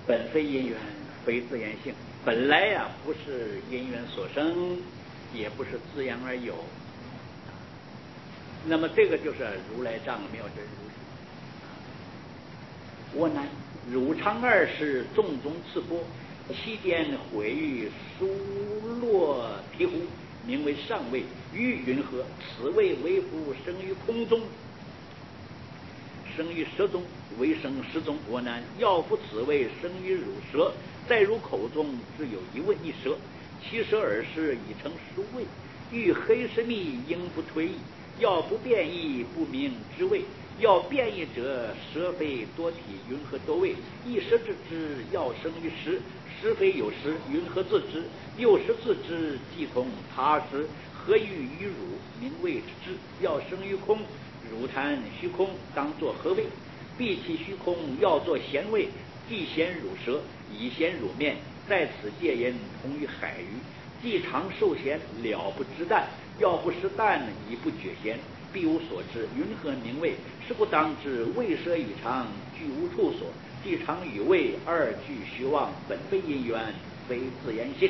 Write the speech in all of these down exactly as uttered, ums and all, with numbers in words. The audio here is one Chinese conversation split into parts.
本非因缘，非自然性，本来呀、啊、不是因缘所生，也不是自然而有。那么这个就是如来藏妙真如。我南汝常二世众中次波，期间毁誉疏落醍醐，名为上位，欲云何？此谓为夫生于空中，生于舌中，为生实中。我南要夫此谓生于汝舌，在汝口中只有一问一舌，其舌耳是已成殊味，欲黑实密应不推移，要不变异不明之谓，要变异者舌非多体，云何多味？一舌之知要生于实，实非有实，云何自知？有实自知，即同他实，何欲于汝？名谓之知。要生于空，汝谈虚空，当作何谓？闭其虚空，要作咸味，既咸汝舌，以咸汝面，在此戒言同于海鱼，既常受咸，了不知淡，要不食淡，以不觉咸，必无所知，云何名味？是不当知，味舌与常俱无处所，即常与味二俱虚妄，本非因缘，非自然性。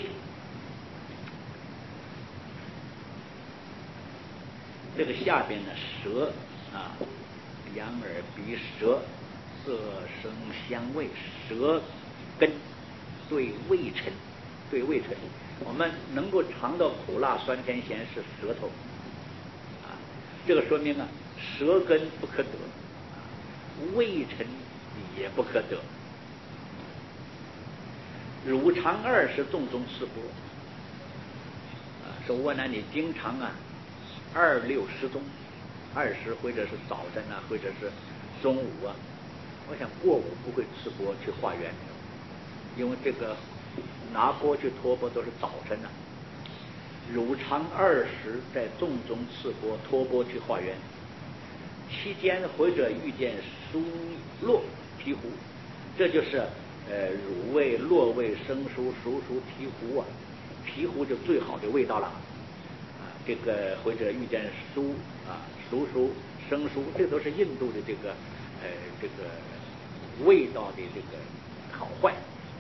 这个下边呢，舌啊，眼耳鼻舌，色声香味，舌根对味尘，对味尘，我们能够尝到苦辣酸甜咸是舌头啊，这个说明啊，舌根不可得，啊、味尘也不可得。汝常二十众中次波啊，说我呢，你经常啊。二六时中，二十或者是早晨啊，或者是中午啊，我想过午不会吃钵去化缘，因为这个拿钵去托钵都是早晨啊。汝常二十在众中次钵托钵去化缘，期间或者遇见疏落醍醐，这就是呃乳味、落味、生疏、熟熟、醍醐啊，醍醐就最好的味道了。这个或者遇见熟啊、熟熟、生熟，这都是印度的这个呃这个味道的这个好坏，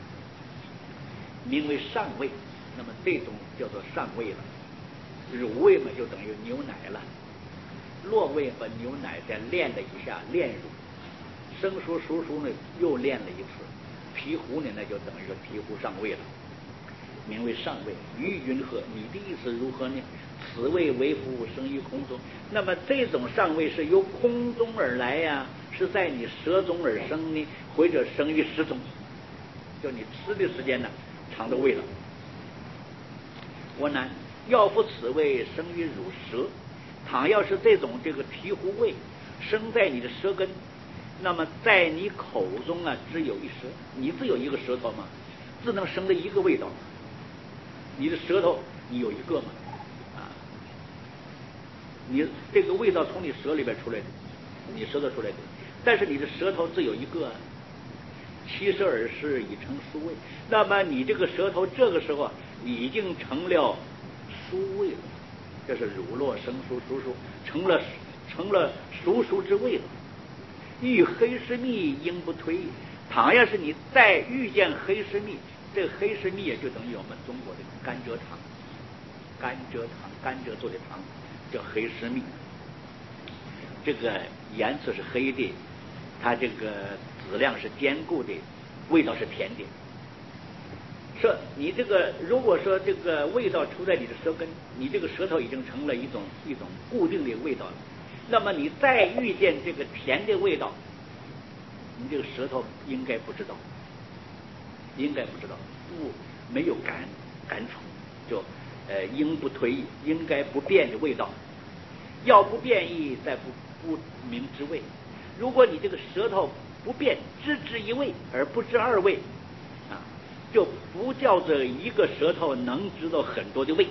名为上味。那么这种叫做上味了。乳味嘛，就等于牛奶了；落味和牛奶再炼了一下，炼乳；生熟、熟熟呢又炼了一次；醍醐呢，那就等于说醍醐上味了。名为上位，于云何？你的意思如何呢？此谓为夫生于空中。那么这种上位是由空中而来呀、啊，是在你舌中而生呢，或者生于食中？就你吃的时间呢，尝到味了。我南要夫此味生于汝舌，倘要是这种这个醍醐味生在你的舌根，那么在你口中啊，只有一舌，你只有一个舌头吗？只能生的一个味道。你的舌头你有一个吗？啊，你这个味道从你舌里边出来的，你舌头出来的，但是你的舌头只有一个啊。其舌耳是已成殊味，那么你这个舌头这个时候已经成了殊味了，这是乳酪生熟熟熟，成了成了熟熟之味了。遇黑石蜜应不推，倘要是你再遇见黑石蜜，这个黑石蜜也就等于我们中国的甘蔗糖，甘蔗糖，甘蔗做的糖叫黑石蜜。这个颜色是黑的，它这个质量是坚固的，味道是甜的。说你这个如果说这个味道出在你的舌根，你这个舌头已经成了一种一种固定的味道了，那么你再遇见这个甜的味道，你这个舌头应该不知道，应该不知道，不没有感感触，就呃应不推移，应该不变的味道，要不变异，再不不明之味。如果你这个舌头不变，只知一味而不知二味啊，就不叫做一个舌头能知道很多的味。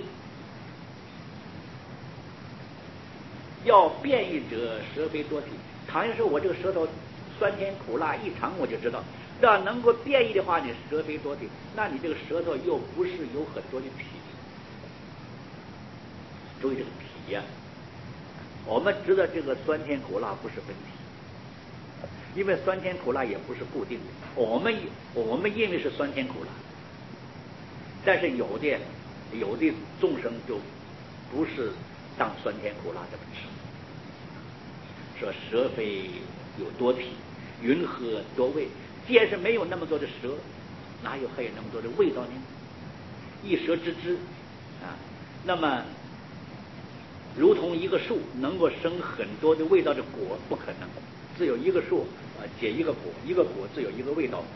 要变异者，舌非多体。倘若是我这个舌头酸甜苦辣一尝我就知道，那能够变异的话，你舌非多体，那你这个舌头又不是有很多的体。注意这个体呀、啊，我们知道这个酸甜苦辣不是本体，因为酸甜苦辣也不是固定的。 我们我们因为是酸甜苦辣，但是有的有的众生就不是当酸甜苦辣这么吃。说舌非有多体，云何多味？既然是没有那么多的舌，哪有还有那么多的味道呢？一舌之知啊，那么如同一个树能够生很多的味道的果，不可能，只有一个树啊结一个果，一个果只有一个味道。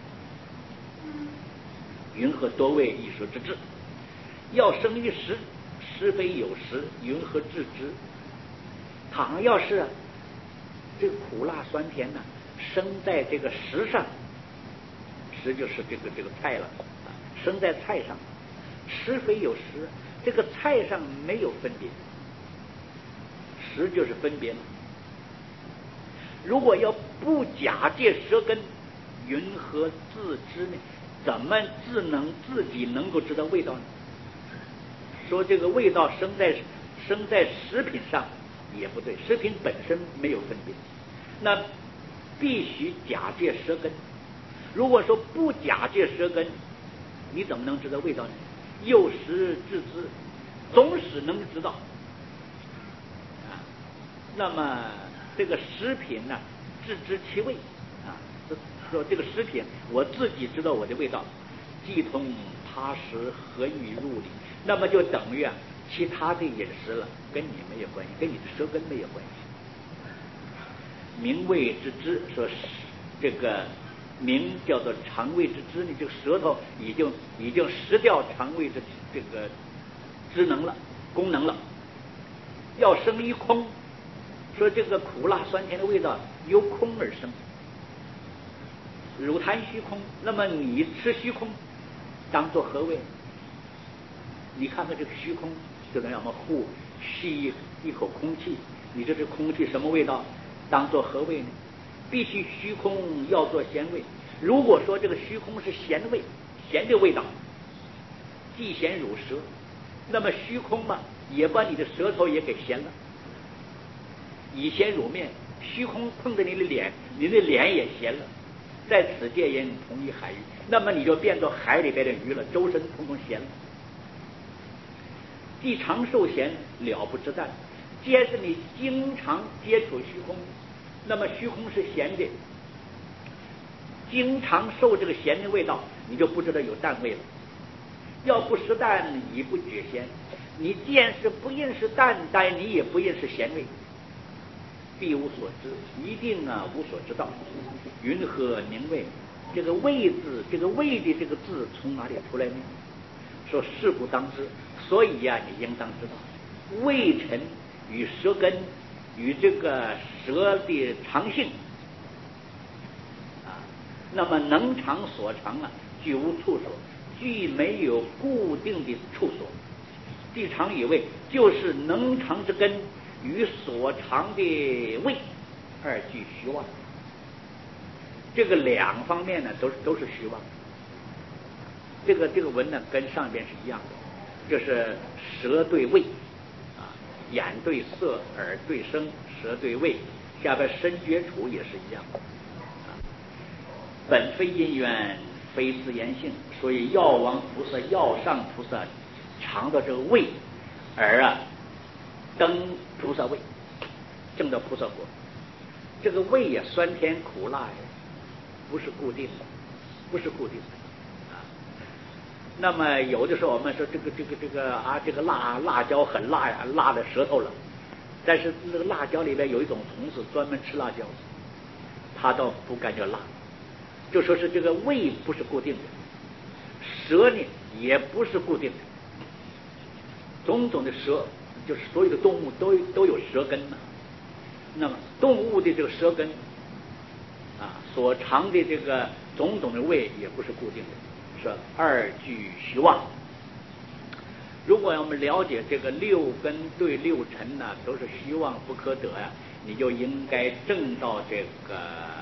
云何多味？一舌之知。要生于食，食非有时，云何治之？倘要是这个苦辣酸甜呢，生在这个食上，食就是这个这个菜了，生在菜上，食非有时，这个菜上没有分别，食就是分别嘛。如果要不假借舌根，云何自知呢？怎么自能自己能够知道味道呢？说这个味道生在生在食品上也不对，食品本身没有分别，那必须假借舌根。如果说不假借舌根，你怎么能知道味道呢？诱食致知，总是能知道啊。那么这个食品呢，自知其味啊。说这个食品我自己知道我的味道，既同他食何欲入里？那么就等于啊，其他的饮食了跟你没有关系，跟你的舌根没有关系。名味之知，说这个名叫做肠胃之知，你这个舌头已经已经失掉肠胃的这个职能了，功能了。要生于空，说这个苦辣酸甜的味道由空而生，乳痰虚空。那么你吃虚空，当作何味？你看看这个虚空，就能让我们呼吸一一口空气，你这是空气什么味道？当作何味呢？必须虚空要做咸味。如果说这个虚空是咸味，咸的味道，既咸乳舌，那么虚空嘛，也把你的舌头也给咸了。以咸乳面，虚空碰着你的脸，你的脸也咸了。在此界因同一海域，那么你就变作海里边的鱼了，周身通通咸了。既常受咸，了不知淡。既然是你经常接触虚空，那么虚空是咸的，经常受这个咸的味道，你就不知道有淡味了。要不识淡，已不觉咸。你既然是不认识淡，但你也不认识咸味，必无所知，一定啊无所知道。云何名味？这个味字，这个味的这个字从哪里出来呢？说事故当知，所以呀、啊，你应当知道，味尘与舌根与这个舌的长性啊，那么能长所长啊，具无处所，具没有固定的处所。地长与味，就是能长之根与所长的味二俱虚妄。这个两方面呢，都是都是虚妄。这个这个文呢，跟上边是一样的，就是舌对味啊，眼对色，耳对声，舌对味，下边身觉处也是一样的啊。本非因缘，非自然性，所以药王菩萨、药上菩萨尝到这个味，而啊登菩萨位，证到菩萨果。这个味呀，酸甜苦辣呀，不是固定的，不是固定的。那么有的时候我们说这个这个这个啊，这个辣辣椒很辣呀，辣的舌头了。但是那个辣椒里面有一种虫子专门吃辣椒，它倒不感觉辣。就说是这个味不是固定的，舌呢也不是固定的。种种的舌，就是所有的动物都都有舌根嘛。那么动物的这个舌根啊，所尝的这个种种的味也不是固定的。是二俱虚妄。如果我们了解这个六根对六尘呢，都是虚妄不可得呀、啊，你就应该证到这个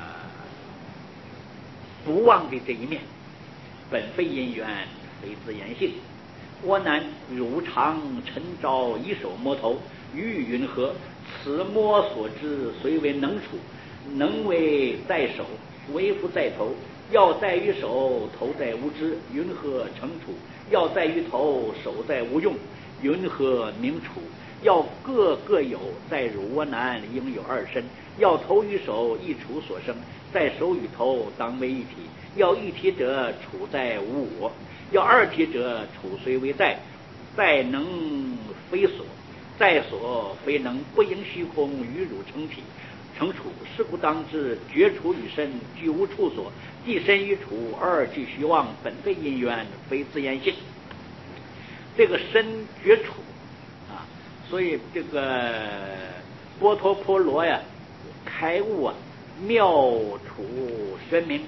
不妄的这一面。本非因缘，非自然性。我乃汝常晨朝以手摸头，欲云何？此摸所知，虽为能处，能为在手，为夫在头。 要在于手，头在无知，云何成处？要在于头，手在无用，云何明处？要各各有，在汝窝难，应有二身。要头与手，一处所生，在手与头，当为一体。要一体者，处在无我；要二体者，处虽为在，在能非所，在所非能，不应虚空，与汝成体。成处，是故当知，绝处与身，俱无处所。即身与处，二俱虚妄，本非因缘，非自然性。这个身绝处啊，所以这个波陀婆罗呀，开悟啊，妙处玄明。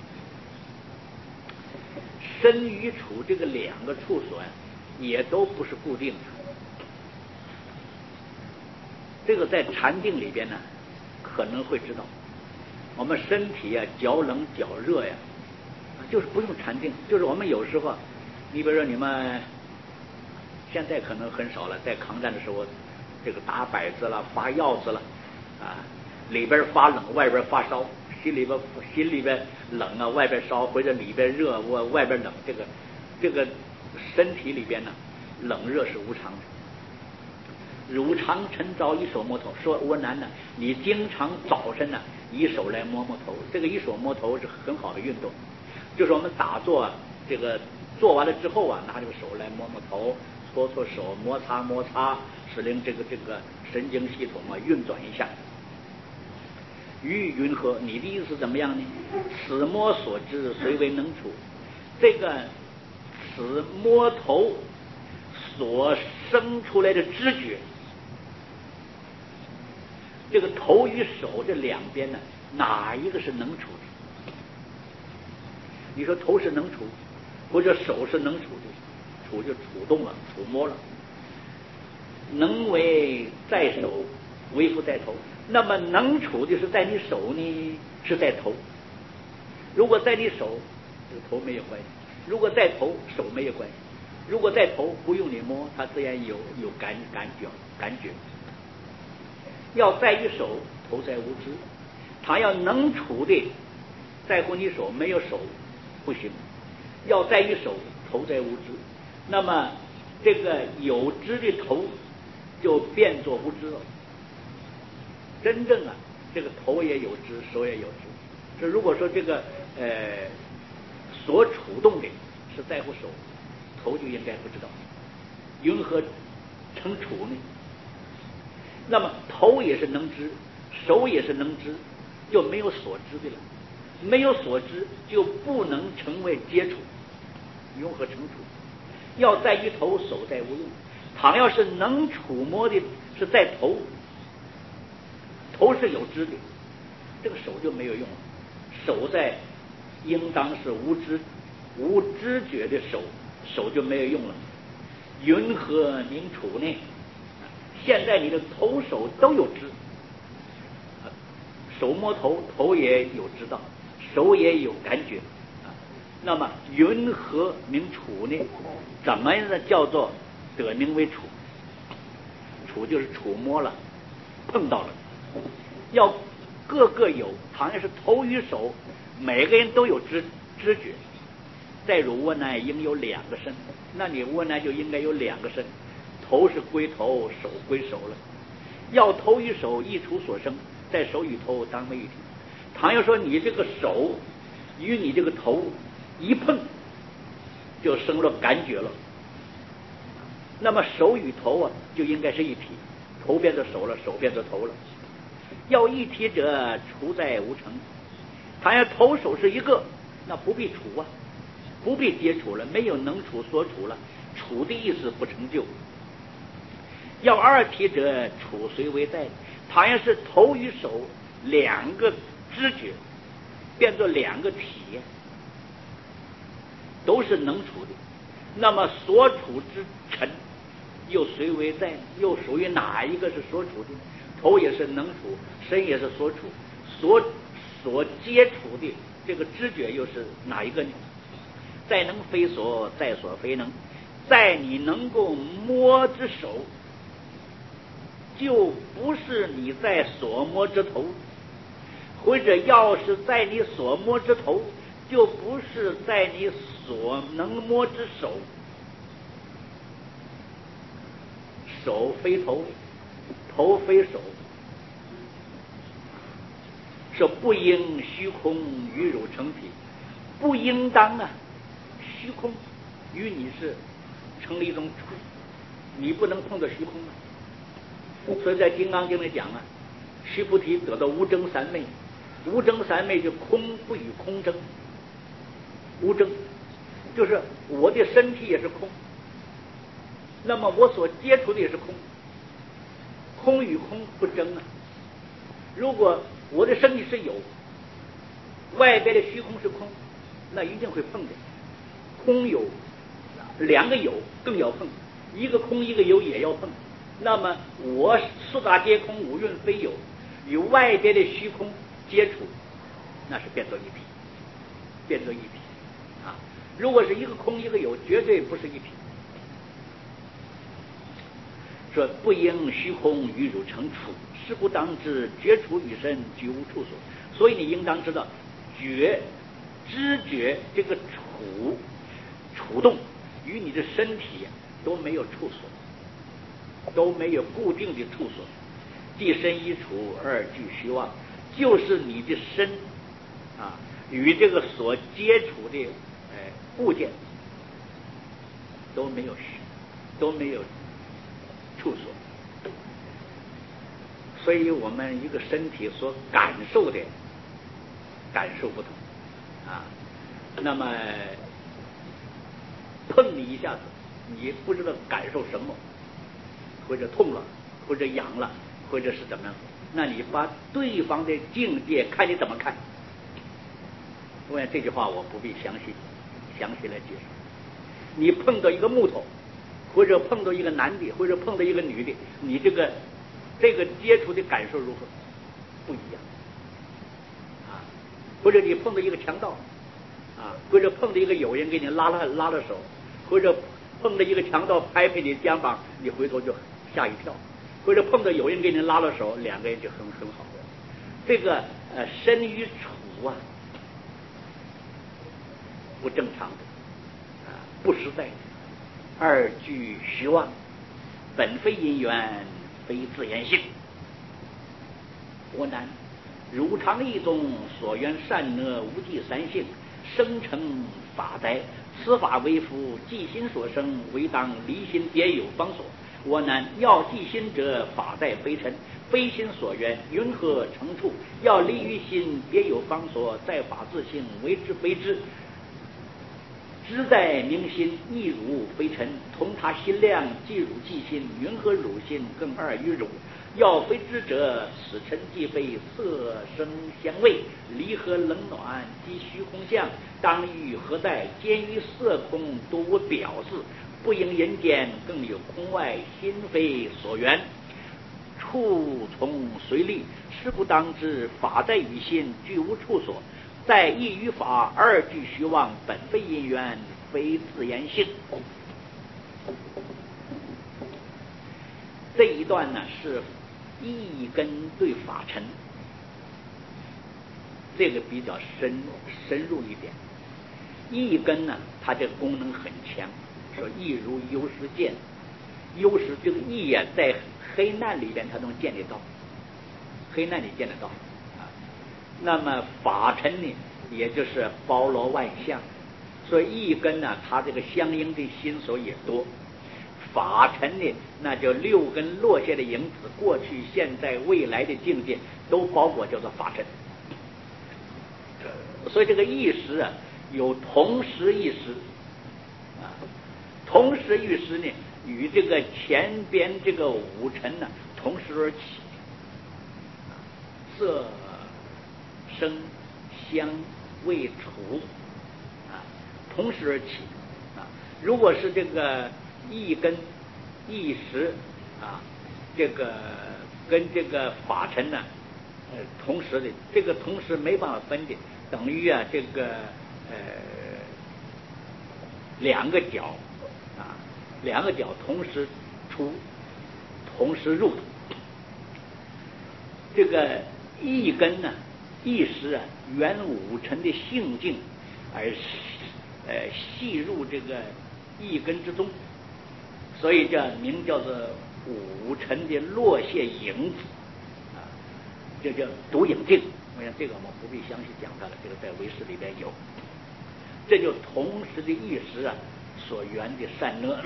身与处这个两个处所呀，也都不是固定的。这个在禅定里边呢，可能会知道，我们身体啊，较冷较热呀，就是不用禅定，就是我们有时候，你比如说你们现在可能很少了，在抗战的时候，这个打摆子了，发药子了，啊，里边发冷，外边发烧，心里边心里边冷啊，外边烧，或者里边热，我外边冷，这个这个身体里边呢，冷热是无常的。汝常晨早以手摸头，说窝难呢，你经常早晨呢以手来摸摸头，这个以手摸头是很好的运动，就是我们打坐这个做完了之后啊，拿这个手来摸摸头，搓搓手，摩擦摩擦，使令这个这个神经系统啊运转一下。于云何？你的意思怎么样呢？此摸所知，虽为能处。这个此摸头所生出来的知觉，这个头与手这两边呢，哪一个是能处的？你说头是能处，或者手是能处的，处就触动了，触摸了。能为在手，为复在头。那么能处的是在你手呢，是在头。如果在你手，这个头没有关系；如果在头，手没有关系。如果在头，不用你摸，它自然有有感感觉感觉。要在于手，头在无知。他要能处的，在乎你手，没有手不行。要在于手，头在无知。那么这个有知的头就变作无知了。真正啊，这个头也有知，手也有知。这如果说这个呃所触动的是在乎手，头就应该不知道。云何成处呢？那么头也是能知，手也是能知，就没有所知的了。没有所知，就不能成为接触。云何成处？要在于头，手在无用。倘要是能触摸的是在头，头是有知的，这个手就没有用了。手在应当是无知无知觉的手，手就没有用了。云何明处呢？现在你的头手都有知，手摸头，头也有知道，手也有感觉。那么云何明处呢？怎么样的叫做得名为处？处就是触摸了，碰到了。要各个有，好像是头与手，每个人都有知知觉。在汝窝难应有两个身，那你窝难就应该有两个身，头是归头，手归手了。要头与手一处所生，在手与头当为一体。倘要说你这个手与你这个头一碰，就生了感觉了，那么手与头啊就应该是一体，头变成手了，手变成头了。要一体者，处在无成。倘要头手是一个，那不必处啊，不必接触了，没有能处所处了，处的意思不成就。要二体者，处虽为在。倘要是头与手两个知觉变作两个体，都是能处的，那么所处之尘又虽为在，又属于哪一个是所处的？头也是能处，身也是所处，所所接触的这个知觉又是哪一个呢？在能非所，在所非能。在你能够摸之手，就不是你在所摸之头，或者要是在你所摸之头， 就不是在你所能摸之手，手非头，头非手，说不应虚空与汝成体，不应当啊，虚空与你是成了一种处，你不能碰到虚空啊。所以在《金刚经》里讲啊，须菩提得到无争三昧，无争三昧就空不与空争，无争就是我的身体也是空，那么我所接触的也是空，空与空不争啊。如果我的身体是有，外边的虚空是空，那一定会碰的。空有两个有更要碰，一个空一个有也要碰。那么我四大皆空，五蕴非有，与外边的虚空接触，那是变作一体，变作一体啊。如果是一个空一个有，绝对不是一体。说不应虚空与汝成处，是故当知觉处与身俱无处所。所以你应当知道，觉知觉这个处处动与你的身体都没有处所，都没有固定的处所。即身一处，二俱虚妄，就是你的身啊与这个所接触的呃物件都没有都没有处所，所以我们一个身体所感受的感受不同啊。那么碰你一下子，你不知道感受什么，或者痛了，或者痒了，或者是怎么样，那你把对方的境界看你怎么看。我想这句话我不必详细详细来解释。你碰到一个木头，或者碰到一个男的，或者碰到一个女的，你这个这个接触的感受如何？不一样啊。或者你碰到一个强盗啊，或者碰到一个友人给你拉了拉了手，或者碰到一个强盗拍拍你肩膀，你回头就吓一跳，或者碰到有人给你拉了手，两个人就很很好。这个呃身与处啊，不正常的啊，不实在的。二俱虚妄，本非因缘，非自然性。我难汝常意中所缘善恶无记三性，生成法灾，此法为夫即心所生，唯当离心别有方所。我难要即心者，法在非尘，非心所缘，云何成处？要离于心，别有方所，在法自性，为之非之。知在明心，亦汝非尘，同他心量，即汝即心，云何汝心更二于汝？要非知者，此尘即非色声香味，离合冷暖及虚空相，当欲何在？兼于色空，多无表示，不应人间，更有空外，心非所缘，处从随力。是不当知，法在于心，俱无处所。在意于法，二俱虚妄，本非因缘，非自然性。这一段呢是意根对法尘，这个比较深深入一点。意根呢，它这个功能很强，说意如幽识见，幽识这个意啊，在黑暗里边它能见得到，黑暗里见得到啊。那么法尘呢，也就是包罗万象，所以意根呢，它这个相应的心所也多。法尘呢，那就六根落下的影子，过去、现在、未来的境界都包裹，叫做法尘。所以这个意识啊，有同时意识啊，同时意识呢，与这个前边这个五尘呢同时而起，色、声、香、味、触啊，同时而起啊。如果是这个意根、意识啊，这个跟这个法尘呢，呃，同时的，这个同时没办法分的，等于啊，这个呃两个角啊，两个角同时出，同时入。这个意根呢，意识啊，原五尘的性境， 而呃细入这个一根之中，所以这名叫做五尘的落谢影子啊，这叫独影镜。我想这个我们不必详细讲它了，这个在唯识里边有。这就同时的一时啊所缘的善恶，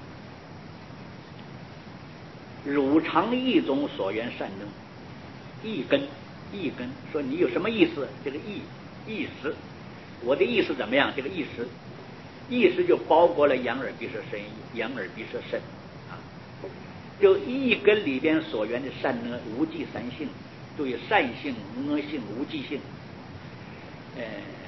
汝常一种所缘善恶，一根一根，说你有什么意思？这个意意识，我的意思怎么样？这个意识，意识就包括了眼耳鼻舌身意，眼耳鼻舌身啊，就一根里边所缘的善恶无记三性，就有善性、恶性、无记性，呃。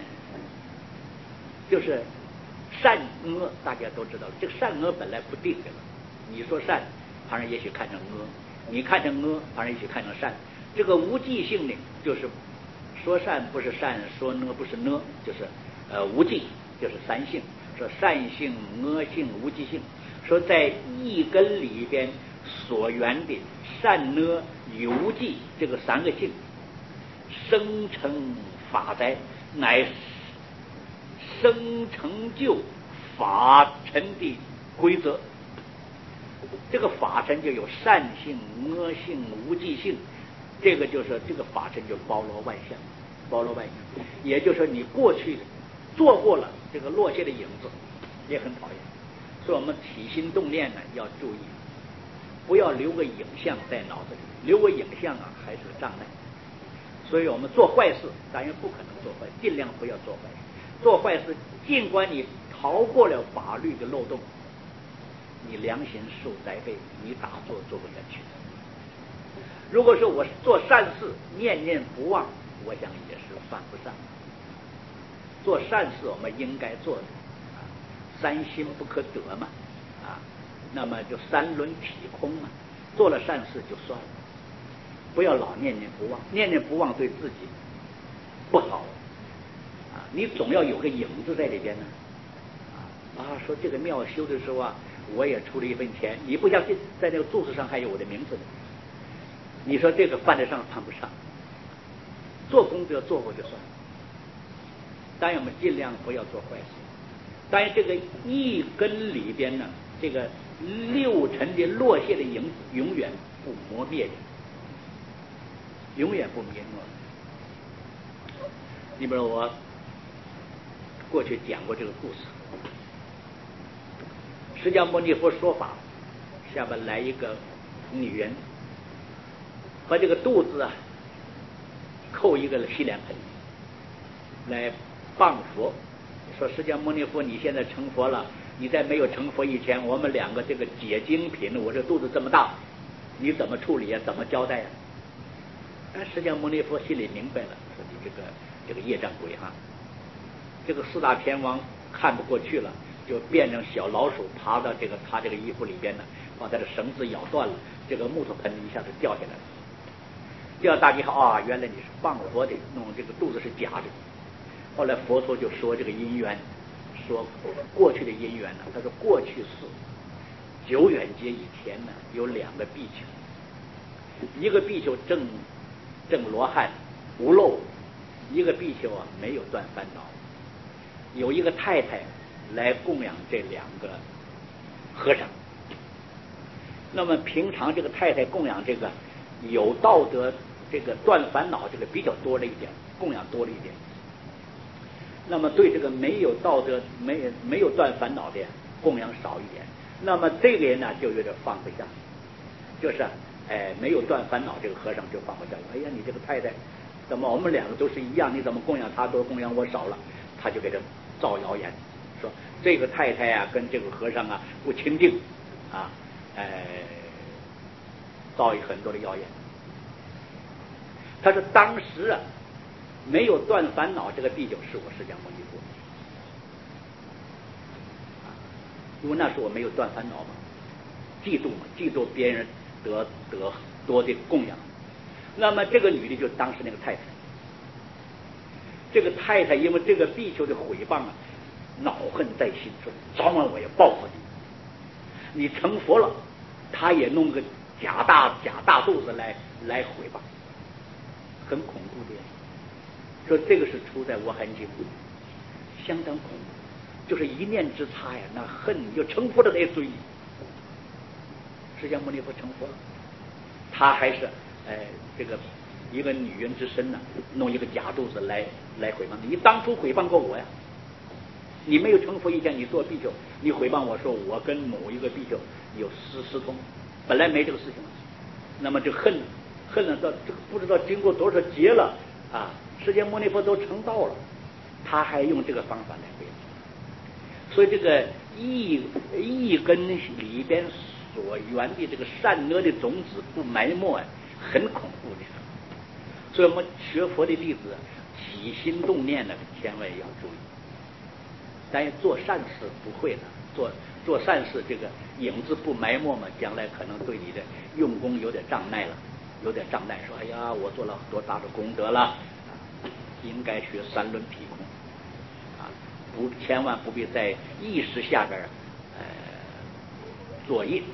就是善恶，大家都知道了。这个善恶本来不定的了。你说善，旁人也许看成恶；你看成恶，旁人也许看成善。这个无记性呢，就是说善不是善，说恶不是恶，就是呃无记，就是三性。说善性、恶性、无记性。说在一根里边所缘的善恶有无记这个三个性，生成法灾，乃生成就法尘的规则。这个法尘就有善性、恶性、无记性，这个就是这个法尘就包罗万象，包罗万象。也就是说，你过去做过了这个落谢的影子，也很讨厌。所以我们起心动念呢要注意，不要留个影像在脑子里，留个影像啊还是个障碍。所以我们做坏事，当然不可能做坏，尽量不要做坏事。做坏事，尽管你逃过了法律的漏洞，你良心受灾备，你打坐做不下去。如果说我做善事，念念不忘，我想也是犯不上。做善事我们应该做的，啊，三心不可得嘛，啊，那么就三轮体空嘛。做了善事就算了，不要老念念不忘，念念不忘对自己不好。你总要有个影子在里边呢，啊，说这个庙修的时候啊，我也出了一份钱，你不相信，在那个柱子上还有我的名字呢。你说这个犯得上犯不上？做功德做过就算了，当然我们尽量不要做坏事。当然这个一根里边呢，这个六尘的落谢的影子永远不磨灭的，永远不灭没。你比如我过去讲过这个故事，释迦牟尼佛说法，下边来一个女人，把这个肚子啊扣一个洗脸盆来谤佛，说释迦牟尼佛，你现在成佛了，你在没有成佛以前，我们两个这个解精品，我这肚子这么大，你怎么处理啊？怎么交代啊？哎，释迦牟尼佛心里明白了，说你这个这个业障鬼哈。这个四大天王看不过去了，就变成小老鼠爬到这个他这个衣服里边呢，把他的绳子咬断了，这个木头盆一下子掉下来了。掉大家看啊，原来你是谤佛的，弄这个肚子是假的。后来佛陀就说这个因缘，说过去的因缘呢，他说过去是久远劫以前呢，有两个比丘，一个比丘正正罗汉无漏，一个比丘啊没有断烦恼。有一个太太来供养这两个和尚，那么平常这个太太供养这个有道德这个断烦恼这个比较多了一点，供养多了一点，那么对这个没有道德没没有断烦恼的供养少一点，那么这个人呢就有点放不下，就是哎没有断烦恼这个和尚就放不下，哎呀你这个太太怎么我们两个都是一样，你怎么供养他多供养我少了？他就给他造谣言，说这个太太啊跟这个和尚啊不清净啊，呃，造很多的谣言。他说当时啊没有断烦恼这个比丘是我释迦牟尼佛，因为那时候我没有断烦恼嘛，嫉妒嘛，嫉妒别人得得多的供养。那么这个女的就当时那个太太。这个太太因为这个比丘的毁谤啊，恼恨在心，说早晚我要报复你。你成佛了，他也弄个假大假大肚子来来毁谤，很恐怖的。说这个是出在《我含经》， 相当恐怖，就是一念之差呀，那恨就成佛的来追你。释迦牟尼佛成佛了，他还是哎这个一个女人之身呢、啊，弄一个假肚子来来诽谤你。你当初诽谤过我呀，你没有成佛以前，你做比丘，你诽谤我说我跟某一个比丘有私私通，本来没这个事情，那么这恨恨了到这个不知道经过多少劫了啊，释迦牟尼佛都成道了，他还用这个方法来回应。所以这个一一根里边所缘的这个善恶的种子不埋没啊，很恐怖的。所以我们学佛的弟子起心动念呢，千万要注意。但做善事不会了，做做善事这个影子不埋没嘛，将来可能对你的用功有点障碍了，有点障碍。说哎呀，我做了多大的功德了，啊、应该学三轮体空啊，不千万不必在意识下边呃作业。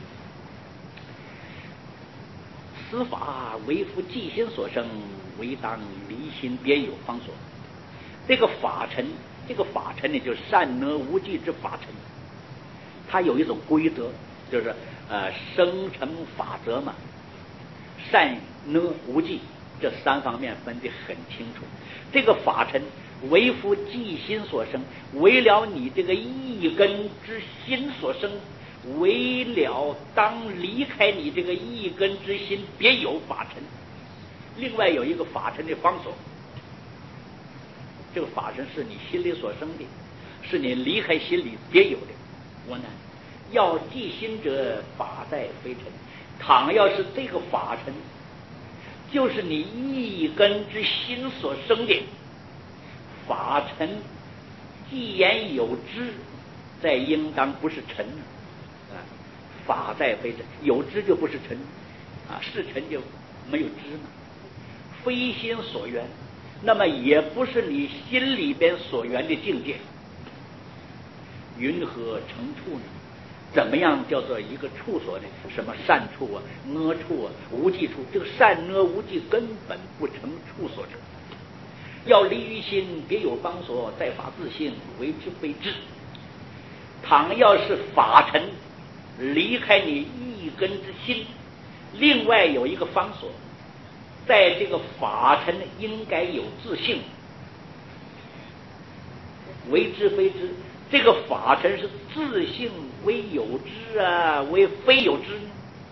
此法为夫即心所生，唯当离心别有方所。这个法尘，这个法尘呢，就是善恶无记之法尘。它有一种规则，就是呃生成法则嘛，善恶无记这三方面分得很清楚。这个法尘为夫即心所生，为了你这个一根之心所生。为了当离开你这个一根之心，别有法尘。另外有一个法尘的方所，这个法尘是你心里所生的，是你离开心里别有的。我呢，要即心者，法在非尘。倘要是这个法尘，就是你一根之心所生的法尘，既然有知，在应当不是尘。法在非尘，有知就不是尘啊，是尘就没有知嘛。非心所缘，那么也不是你心里边所缘的境界。云何成处呢？怎么样叫做一个处所呢？什么善处啊、恶处啊、无记处？这个善恶无记根本不成处所者。要离于心，别有方所，在法自性，为之非知。倘要是法尘离开你一根之心，另外有一个方所，在这个法尘应该有自性，为之非知。这个法尘是自性为有知啊，为非有知呢？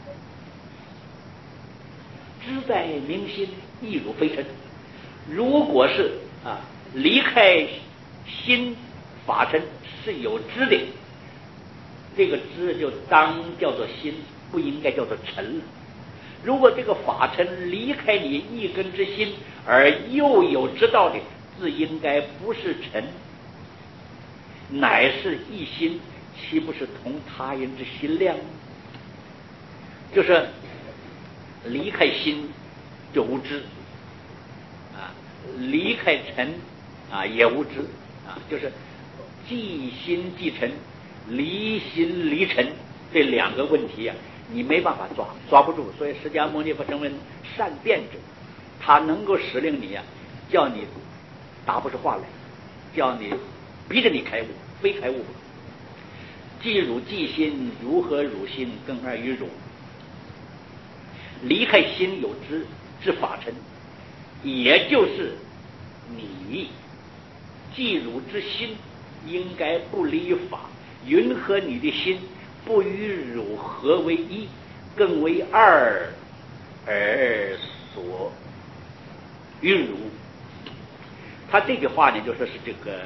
知在明心，亦如非尘。如果是啊离开心法尘是有知的，这个知就当叫做心，不应该叫做尘了。如果这个法尘离开你一根之心，而又有知道的，自应该不是尘，乃是一心，岂不是同他人之心量？就是离开心就无知啊，离开尘啊也无知啊，就是即心即尘，离心离尘这两个问题啊，你没办法抓，抓不住。所以释迦牟尼佛成为善辩者，他能够使令你啊，叫你答不出话来，叫你逼着你开悟，非开悟不可。即汝即心，如何汝心更二于汝？离开心有知之法尘，也就是你即汝之心应该不离于法，云何你的心不与汝合为一，更为二而所与汝？他这句话呢，就说是这个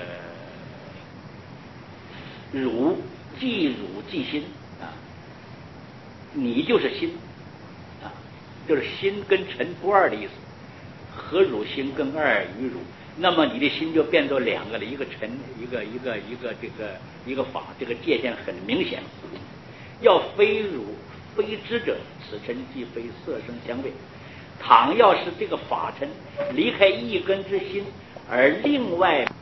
汝即汝即心啊，你就是心啊，就是心跟尘不二的意思。合汝心更二于汝，那么你的心就变作两个了，一个尘，一个一个一个这个一个法，这个界限很明显。要非汝非知者，此尘即非色声香味。倘要是这个法尘离开一根之心，而另外